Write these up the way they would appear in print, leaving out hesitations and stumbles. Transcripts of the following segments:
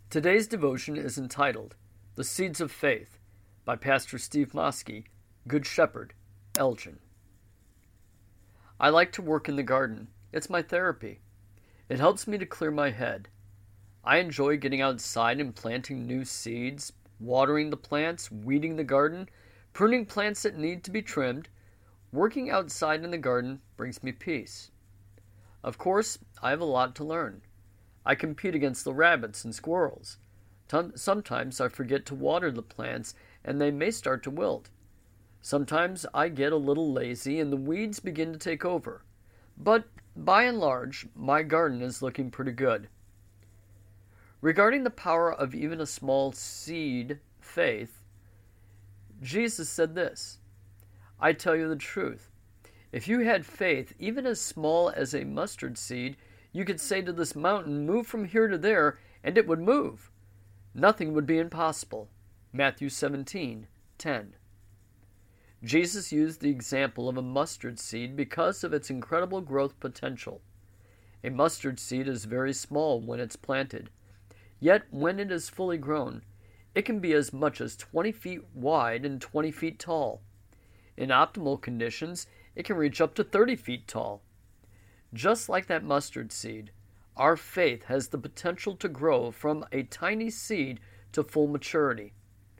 Today's devotion is entitled The Seeds of Faith by Pastor Steve Moski, Good Shepherd, Elgin. I like to work in the garden. It's my therapy. It helps me to clear my head. I enjoy getting outside and planting new seeds, watering the plants, weeding the garden, pruning plants that need to be trimmed. Working outside in the garden brings me peace. Of course, I have a lot to learn. I compete against the rabbits and squirrels. Sometimes I forget to water the plants and they may start to wilt. Sometimes I get a little lazy and the weeds begin to take over. But by and large, my garden is looking pretty good. Regarding the power of even a small seed, faith, Jesus said this, I tell you the truth. If you had faith, even as small as a mustard seed, you could say to this mountain, move from here to there, and it would move. Nothing would be impossible. Matthew 17:10. Jesus used the example of a mustard seed because of its incredible growth potential. A mustard seed is very small when it's planted. Yet when it is fully grown, it can be as much as 20 feet wide and 20 feet tall. In optimal conditions, it can reach up to 30 feet tall. Just like that mustard seed, our faith has the potential to grow from a tiny seed to full maturity.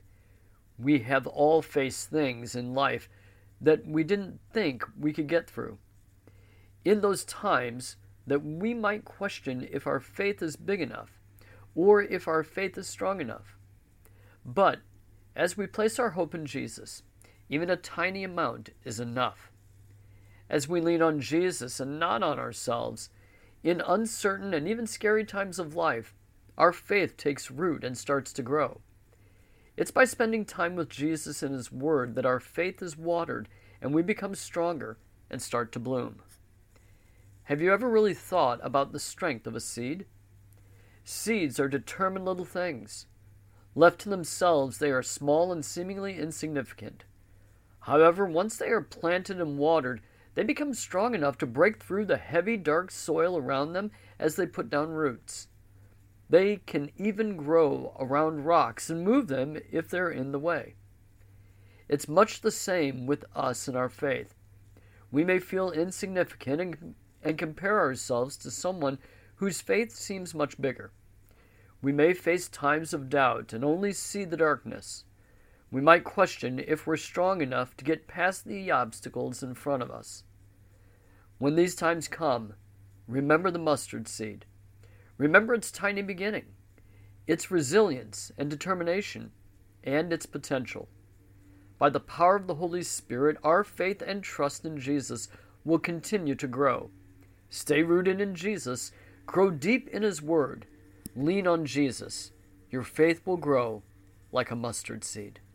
We have all faced things in life that we didn't think we could get through. In those times that we might question if our faith is big enough or if our faith is strong enough. But as we place our hope in Jesus, even a tiny amount is enough. As we lean on Jesus and not on ourselves, in uncertain and even scary times of life, our faith takes root and starts to grow. It's by spending time with Jesus and His Word that our faith is watered and we become stronger and start to bloom. Have you ever really thought about the strength of a seed? Seeds are determined little things. Left to themselves, they are small and seemingly insignificant. However, once they are planted and watered, they become strong enough to break through the heavy, dark soil around them as they put down roots. They can even grow around rocks and move them if they're in the way. It's much the same with us in our faith. We may feel insignificant and compare ourselves to someone whose faith seems much bigger. We may face times of doubt and only see the darkness. We might question if we're strong enough to get past the obstacles in front of us. When these times come, remember the mustard seed. Remember its tiny beginning, its resilience and determination, and its potential. By the power of the Holy Spirit, our faith and trust in Jesus will continue to grow. Stay rooted in Jesus, grow deep in His Word, lean on Jesus. Your faith will grow like a mustard seed.